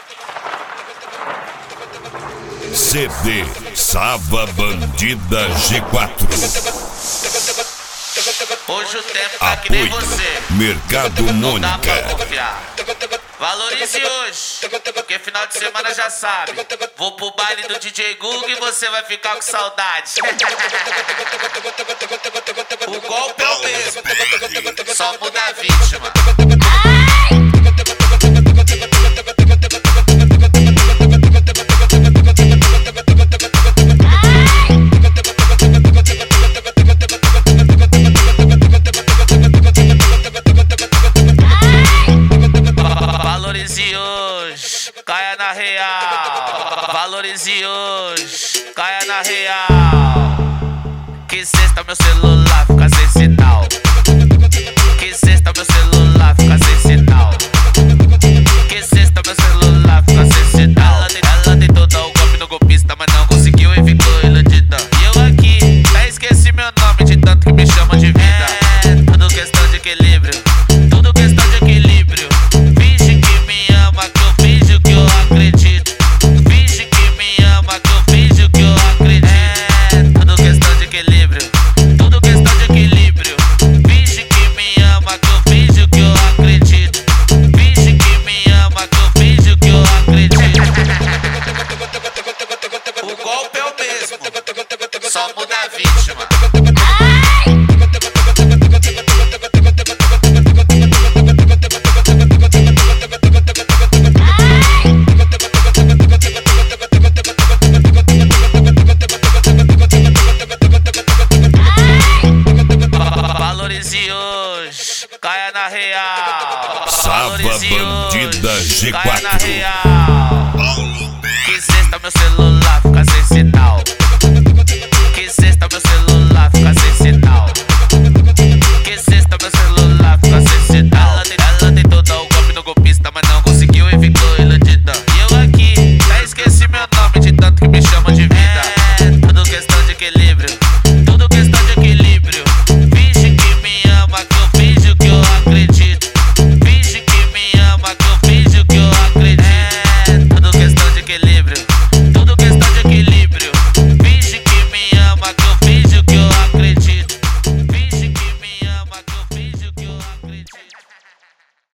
CD Sava Bandida G4. Hoje o tempo tá que nem você. Mercado Não dá pra Mônica. confiar. Valorize hoje, porque final de semana já sabe. Vou pro baile do DJ Google e você vai ficar com saudade. O golpe é o mesmo, só muda a vítima. Valorize hoje, caia na real. Valorize hoje, caia na real. Que sexta meu celular fica sem sinal. Que sexta meu celular fica sem sinal. Que sexta meu celular fica sem sinal. Ela tentou dar o golpe no golpista, mas não conseguiu e ficou iludida. E eu aqui, até esqueci meu nome de tanto que me chamam de vida. Tudo questão de equilíbrio, tudo questão de equilíbrio. Finge que me ama, que eu finjo que eu acredito. Finge que me ama, que eu finjo que eu acredito. Tudo questão de equilíbrio, tudo questão de equilíbrio. Finge que me ama, que eu finjo que eu acredito. Finge que me ama, que eu finjo que eu acredito. O golpe é o mesmo, só muda a vítima. Valorize hoje, caia na real. Sava Valorize Bandida hoje, caia na G4. real. Que sexta meu celular